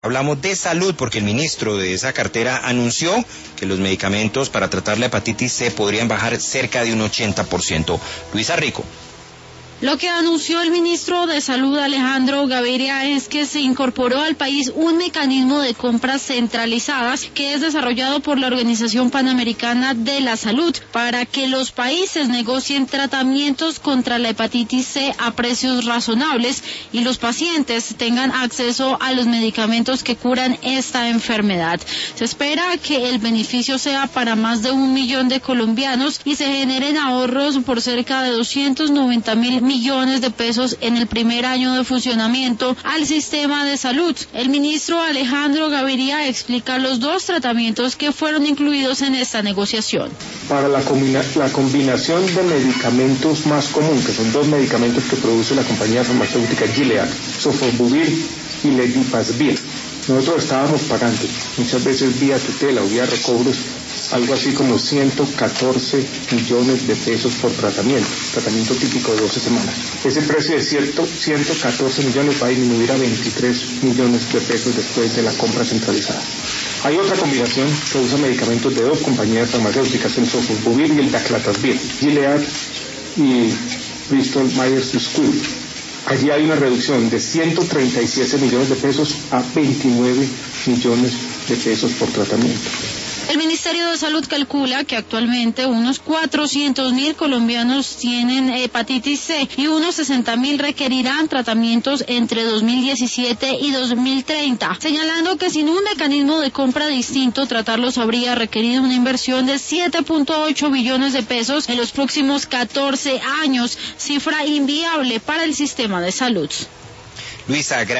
Hablamos de salud porque el ministro de esa cartera anunció que los medicamentos para tratar la hepatitis C podrían bajar cerca de un 80%. Luisa Rico. Lo que anunció el ministro de Salud, Alejandro Gaviria, es que se incorporó al país un mecanismo de compras centralizadas que es desarrollado por la Organización Panamericana de la Salud para que los países negocien tratamientos contra la hepatitis C a precios razonables y los pacientes tengan acceso a los medicamentos que curan esta enfermedad. Se espera que el beneficio sea para más de 1 millón de colombianos y se generen ahorros por cerca de 290.000 millones de pesos en el primer año de funcionamiento al sistema de salud. El ministro Alejandro Gaviria explica los 2 tratamientos que fueron incluidos en esta negociación. Para la combinación de medicamentos más común, que son 2 medicamentos que produce la compañía farmacéutica Gilead, Sofosbuvir y Ledipasvir. Nosotros estábamos pagando, muchas veces vía tutela o vía recobros, algo así como 114 millones de pesos por tratamiento típico de 12 semanas. Ese precio de 114 millones va a disminuir a 23 millones de pesos después de la compra centralizada. Hay otra combinación que usa medicamentos de 2 compañías farmacéuticas, el Sofosbuvir y el Daclatasvir, Gilead y Bristol Myers Squibb. Allí hay una reducción de 137 millones de pesos a 29 millones de pesos por tratamiento. El Ministerio de Salud calcula que actualmente unos 400.000 colombianos tienen hepatitis C y unos 60.000 requerirán tratamientos entre 2017 y 2030, señalando que sin un mecanismo de compra distinto, tratarlos habría requerido una inversión de 7.8 billones de pesos en los próximos 14 años, cifra inviable para el sistema de salud. Luisa,